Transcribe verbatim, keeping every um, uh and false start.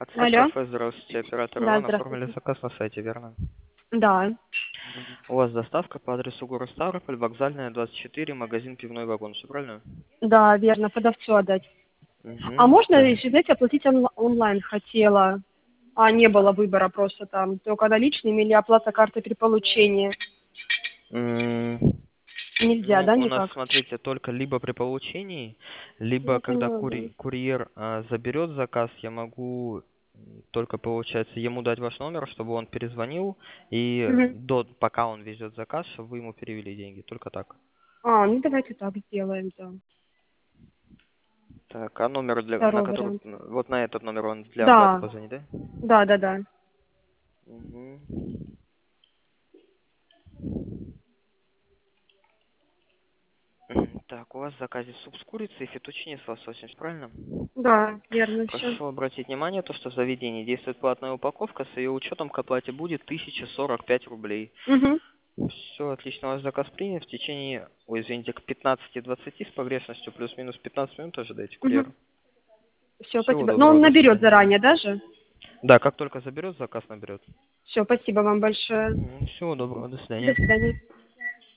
Отель Алло. кафе, здравствуйте, оператор Да, Иван, оформили здравствуйте. заказ на сайте, верно? Да. У вас доставка по адресу город Ставрополь, вокзальная, двадцать четыре, магазин «Пивной вагон», все правильно? Да, верно, продавцу отдать. А Угу, можно, так. еще, знаете, оплатить онла- онлайн хотела, а не было выбора просто там, только наличными или оплата карты при получении? М, Нельзя, Ну, да, у нас, никак? смотрите, только либо при получении, либо Я когда поняла, да. кури- курьер а, заберет заказ, я могу м, только, получается, ему дать ваш номер, чтобы он перезвонил, и Мгм. до, пока он везет заказ, чтобы вы ему перевели деньги, только так. А, ну давайте так сделаем, да. Так, а номер, для, на Второй который, вариант. вот на этот номер он для оплаты Да, позвонит, да? да, да, да. Мгм. Мгм. Так, у вас в заказе суп с курицей и фетучини с лососем, правильно? Да, верно, все. Прошу обратить внимание, то, что в заведении действует платная упаковка, с ее учетом к оплате будет тысяча сорок пять рублей. Угу. Все, отлично, ваш заказ принят. В течение, ой, извините, к пятнадцати двадцати с погрешностью плюс-минус пятнадцать минут ожидайте Угу. курьера. Все, Всего спасибо. Но доброго, он до наберет свидания. заранее даже? Да, как только заберет, заказ наберет. Все, спасибо вам большое. Всего доброго, до До свидания. свидания.